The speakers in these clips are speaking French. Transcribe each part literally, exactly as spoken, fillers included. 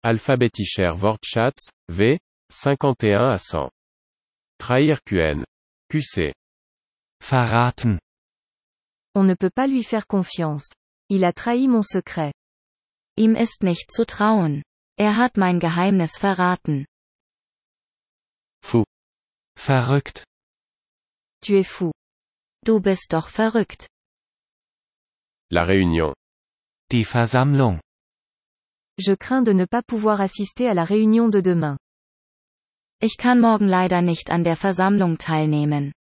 alphabétischer Wortschatz, V, cinquante et un à cent. Trahir Q N. Q C. Verraten. On ne peut pas lui faire confiance. Il a trahi mon secret. Ihm ist nicht zu trauen. Er hat mein Geheimnis verraten. Fou. Verrückt. Tu es fou. Du bist doch verrückt. La réunion. Die Versammlung. Je crains de ne pas pouvoir assister à la réunion de demain. Ich kann morgen leider nicht an der Versammlung teilnehmen.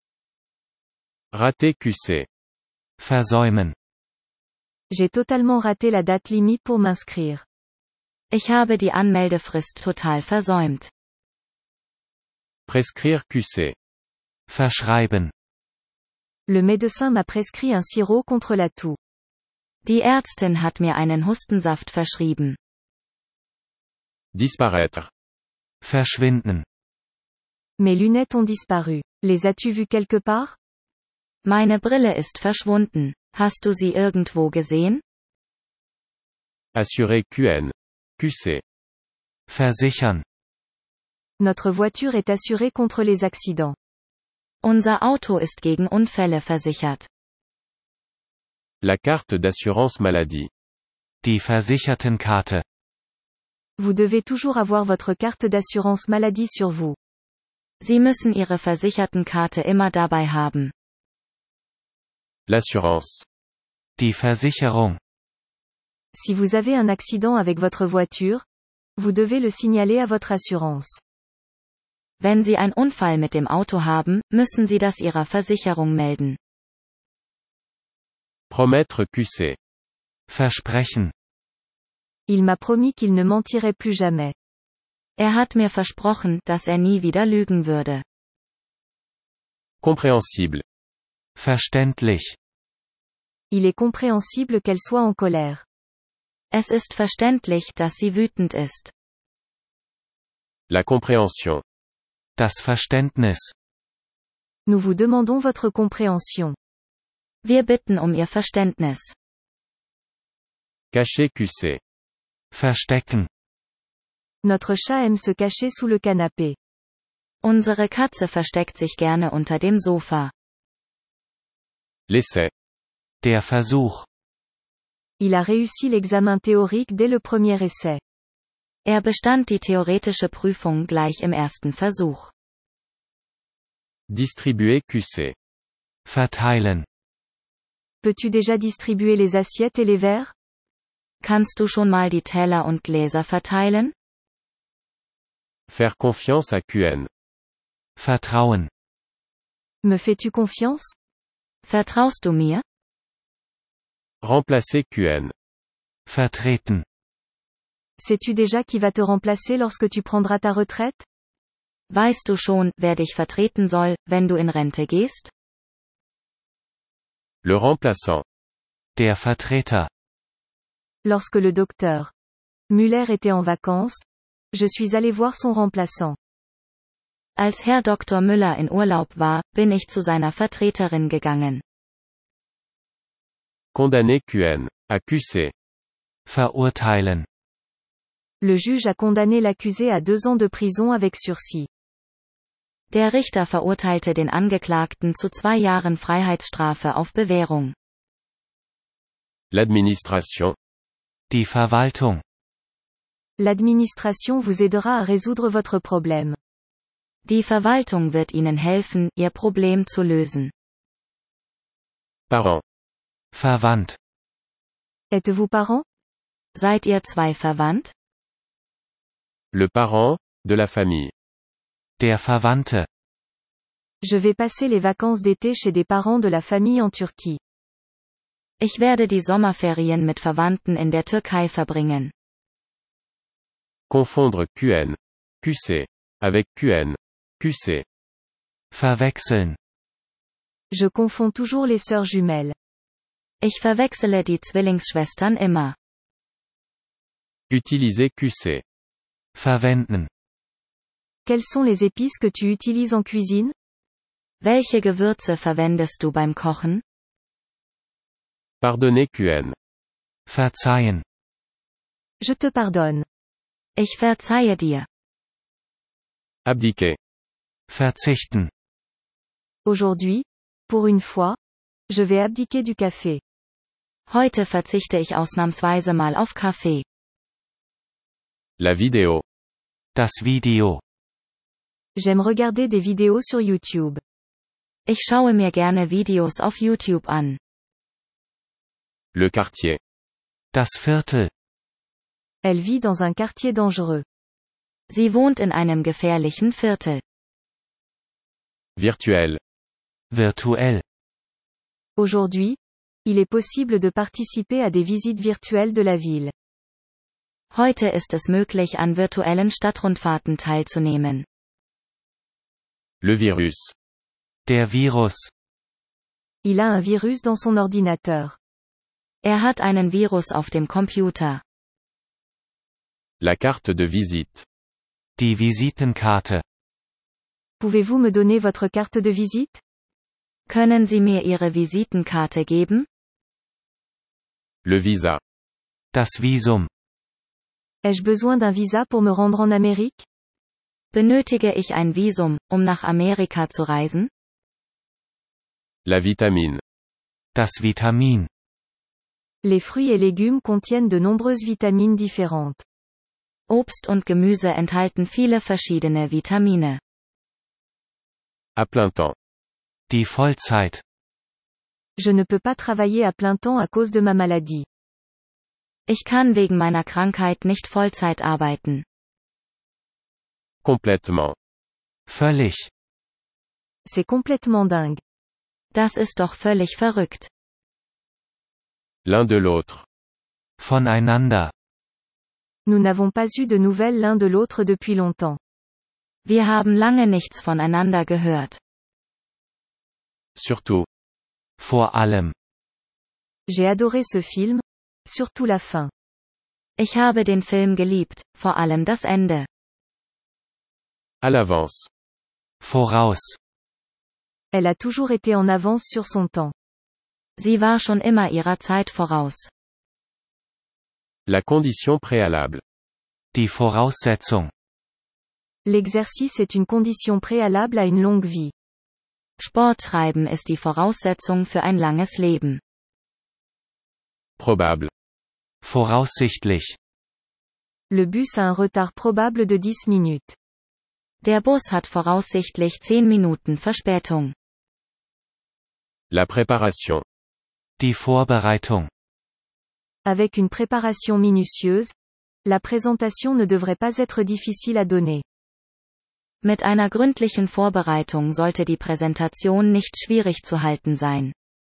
Raté Q C. Versäumen. J'ai totalement raté la date limite pour m'inscrire. Ich habe die Anmeldefrist total versäumt. Prescrire Q C. Verschreiben. Le médecin m'a prescrit un sirop contre la toux. Die Ärztin hat mir einen Hustensaft verschrieben. Disparaître. Verschwinden. Mes lunettes ont disparu. Les as-tu vues quelque part? Meine Brille ist verschwunden. Hast du sie irgendwo gesehen? Assurer Q N. Q C. Versichern. Notre voiture est assurée contre les accidents. Unser Auto ist gegen Unfälle versichert. La carte d'assurance maladie. Die Versichertenkarte. Vous devez toujours avoir votre carte d'assurance maladie sur vous. Sie müssen Ihre Versichertenkarte immer dabei haben. L'assurance. Die Versicherung. Si vous avez un accident avec votre voiture, vous devez le signaler à votre assurance. Wenn Sie einen Unfall mit dem Auto haben, müssen Sie das Ihrer Versicherung melden. Promettre Q C. Versprechen. Il m'a promis qu'il ne mentirait plus jamais. Er hat mir versprochen, dass er nie wieder lügen würde. Compréhensible. Verständlich. Il est compréhensible qu'elle soit en colère. Es ist verständlich, dass sie wütend ist. La compréhension. Das Verständnis. Nous vous demandons votre compréhension. Wir bitten um Ihr Verständnis. Cacher Q C. Verstecken. Notre chat aime se cacher sous le canapé. Unsere Katze versteckt sich gerne unter dem Sofa. L'essai. Der Versuch. Il a réussi l'examen théorique dès le premier essai. Er bestand die theoretische Prüfung gleich im ersten Versuch. Distribuer Q C. Verteilen. Peux-tu déjà distribuer les assiettes et les verres? Kannst du schon mal die Teller und Gläser verteilen? Faire confiance à Q N. Vertrauen. Me fais-tu confiance? Vertraust du mir? Remplacer Q N. Vertreten. Sais-tu déjà qui va te remplacer lorsque tu prendras ta retraite? Weißt du schon, wer dich vertreten soll, wenn du in Rente gehst? Le remplaçant. Der Vertreter. Lorsque le docteur Müller était en vacances, je suis allé voir son remplaçant. Als Herr Doktor Müller in Urlaub war, bin ich zu seiner Vertreterin gegangen. Condamner Q N. À Q C. Verurteilen. Le juge a condamné l'accusé à deux ans de prison avec sursis. Der Richter verurteilte den Angeklagten zu zwei Jahren Freiheitsstrafe auf Bewährung. L'administration. Die Verwaltung. L'administration vous aidera à résoudre votre problème. Die Verwaltung wird Ihnen helfen, Ihr Problem zu lösen. Parent. Verwandt. Êtes-vous parent? Seid ihr zwei verwandt? Le parent, de la famille. Der Verwandte. Je vais passer les vacances d'été chez des parents de la famille en Turquie. Ich werde die Sommerferien mit Verwandten in der Türkei verbringen. Confondre Q N. Q C. Avec Q N. Q C. Verwechseln. Je confonds toujours les sœurs jumelles. Ich verwechsele die Zwillingsschwestern immer. Utiliser Q C. Verwenden. Quelles sont les épices que tu utilises en cuisine? Welche Gewürze verwendest du beim Kochen? Pardonner Q N. Verzeihen. Je te pardonne. Ich verzeihe dir. Abdiquer. Verzichten. Aujourd'hui, pour une fois, je vais abdiquer du café. Heute verzichte ich ausnahmsweise mal auf Kaffee. La vidéo. Das Video. J'aime regarder des vidéos sur YouTube. Ich schaue mir gerne Videos auf YouTube an. Le quartier. Das Viertel. Elle vit dans un quartier dangereux. Sie wohnt in einem gefährlichen Viertel. Virtuel. Virtuell. Aujourd'hui, il est possible de participer à des visites virtuelles de la ville. Heute ist es möglich, an virtuellen Stadtrundfahrten teilzunehmen. Le virus. Der Virus. Il a un virus dans son ordinateur. Er hat einen Virus auf dem Computer. La carte de visite. Die Visitenkarte. Pouvez-vous me donner votre carte de visite? Können Sie mir Ihre Visitenkarte geben? Le visa. Das Visum. Ai-je besoin d'un visa pour me rendre en Amérique? Benötige ich ein Visum, um nach Amerika zu reisen? La vitamine. Das Vitamin. Les fruits et légumes contiennent de nombreuses vitamines différentes. Obst und Gemüse enthalten viele verschiedene Vitamine. À plein temps. Die Vollzeit. Je ne peux pas travailler à plein temps à cause de ma maladie. Ich kann wegen meiner Krankheit nicht Vollzeit arbeiten. Complètement. Völlig. C'est complètement dingue. Das ist doch völlig verrückt. L'un de l'autre. Voneinander. Nous n'avons pas eu de nouvelles l'un de l'autre depuis longtemps. Wir haben lange nichts voneinander gehört. Surtout. Vor allem. J'ai adoré ce film, surtout la fin. Ich habe den Film geliebt, vor allem das Ende. À l'avance. Voraus. Elle a toujours été en avance sur son temps. Sie war schon immer ihrer Zeit voraus. La condition préalable. Die Voraussetzung. L'exercice est une condition préalable à une longue vie. Sport treiben ist die Voraussetzung für ein langes Leben. Probable. Voraussichtlich. Le bus a un retard probable de dix minutes. Der Bus hat voraussichtlich zehn Minuten Verspätung. La préparation. Die Vorbereitung. Avec une préparation minutieuse, la présentation ne devrait pas être difficile à donner. Mit einer gründlichen Vorbereitung sollte die Präsentation nicht schwierig zu halten sein.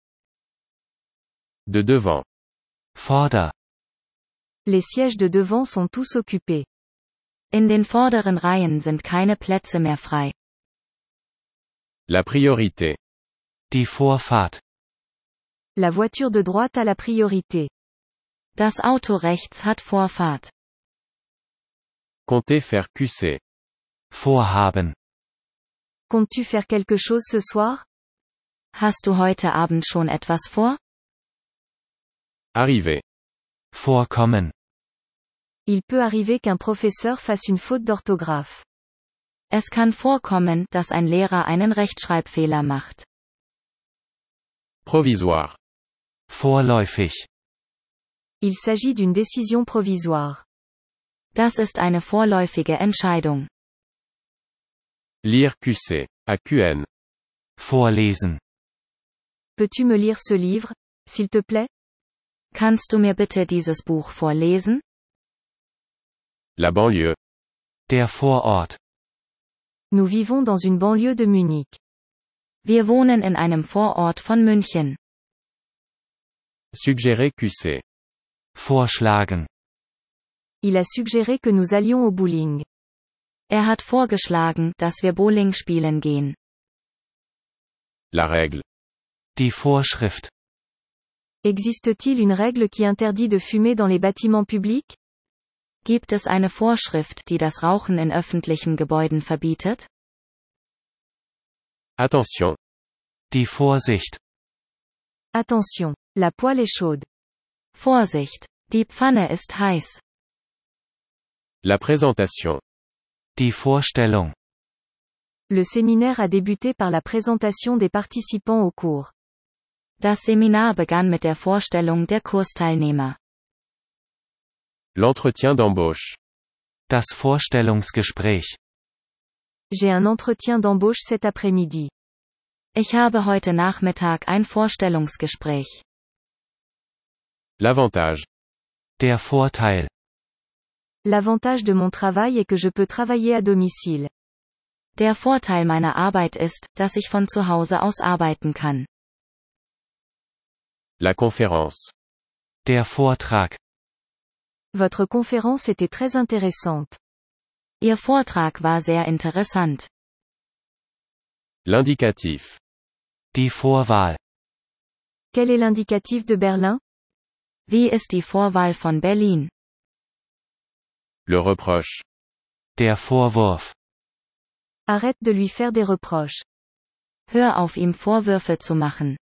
De devant. Vorder. Les sièges de devant sont tous occupés. In den vorderen Reihen sind keine Plätze mehr frei. La priorité. Die Vorfahrt. La voiture de droite a la priorité. Das Auto rechts hat Vorfahrt. Comptez faire Q C. Vorhaben. Comptes-tu faire quelque chose ce soir? Hast du heute Abend schon etwas vor? Arriver. Vorkommen. Il peut arriver qu'un professeur fasse une faute d'orthographe. Es kann vorkommen, dass ein Lehrer einen Rechtschreibfehler macht. Provisoire. Vorläufig. Il s'agit d'une décision provisoire. Das ist eine vorläufige Entscheidung. Lire Q C. A Q N. Vorlesen. Peux-tu me lire ce livre, s'il te plaît? Kannst du mir bitte dieses Buch vorlesen? La banlieue. Der Vorort. Nous vivons dans une banlieue de Munich. Wir wohnen in einem Vorort von München. Suggérer Q C. Vorschlagen. Il a suggéré que nous allions au bowling. Er hat vorgeschlagen, dass wir Bowling spielen gehen. La règle. Die Vorschrift. Existe-t-il une règle qui interdit de fumer dans les bâtiments publics? Gibt es eine Vorschrift, die das Rauchen in öffentlichen Gebäuden verbietet? Attention. Die Vorsicht. Attention, la poêle est chaude. Vorsicht, die Pfanne ist heiß. La présentation. Die Vorstellung. Le séminaire a débuté par la présentation des participants au cours. Das Seminar begann mit der Vorstellung der Kursteilnehmer. L'entretien d'embauche. Das Vorstellungsgespräch. J'ai un entretien d'embauche cet après-midi. Ich habe heute Nachmittag ein Vorstellungsgespräch. L'avantage. Der Vorteil. L'avantage de mon travail est que je peux travailler à domicile. Der Vorteil meiner Arbeit ist, dass ich von zu Hause aus arbeiten kann. La conférence. Der Vortrag. Votre conférence était très intéressante. Ihr Vortrag war sehr interessant. L'indicatif. Die Vorwahl. Quel est l'indicatif de Berlin? Wie ist die Vorwahl von Berlin? Le reproche. Der Vorwurf. Arrête de lui faire des reproches. Hör auf, ihm Vorwürfe zu machen.